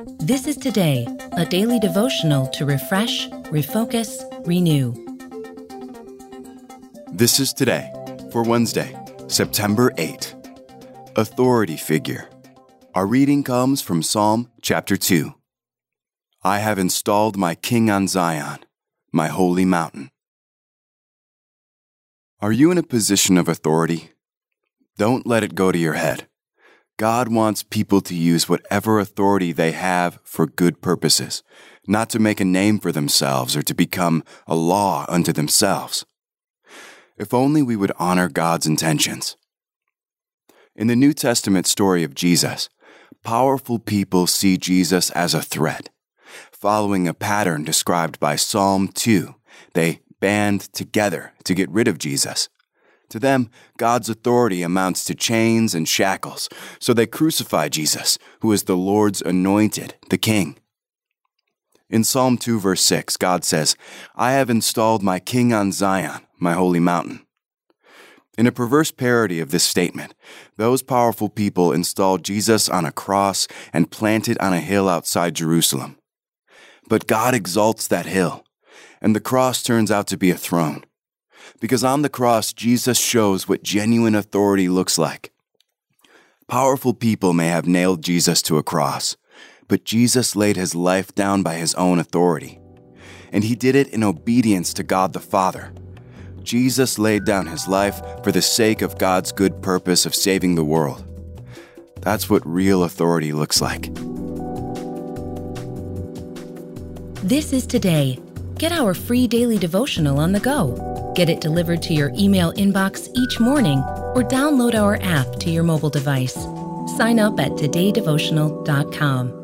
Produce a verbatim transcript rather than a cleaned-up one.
This is Today, a daily devotional to refresh, refocus, renew. This is Today for Wednesday, September eighth. Authority figure. Our reading comes from Psalm chapter two. I have installed my king on Zion, my holy mountain. Are you in a position of authority? Don't let it go to your head. God wants people to use whatever authority they have for good purposes, not to make a name for themselves or to become a law unto themselves. If only we would honor God's intentions. In the New Testament story of Jesus, powerful people see Jesus as a threat. Following a pattern described by Psalm two, they band together to get rid of Jesus. To them, God's authority amounts to chains and shackles, so they crucify Jesus, who is the Lord's anointed, the King. In Psalm two, verse six, God says, I have installed my king on Zion, my holy mountain. In a perverse parody of this statement, those powerful people installed Jesus on a cross and planted on a hill outside Jerusalem. But God exalts that hill, and the cross turns out to be a throne. Because on the cross, Jesus shows what genuine authority looks like. Powerful people may have nailed Jesus to a cross, but Jesus laid his life down by his own authority. And he did it in obedience to God the Father. Jesus laid down his life for the sake of God's good purpose of saving the world. That's what real authority looks like. This is Today. Get our free daily devotional on the go. Get it delivered to your email inbox each morning or download our app to your mobile device. Sign up at today devotional dot com.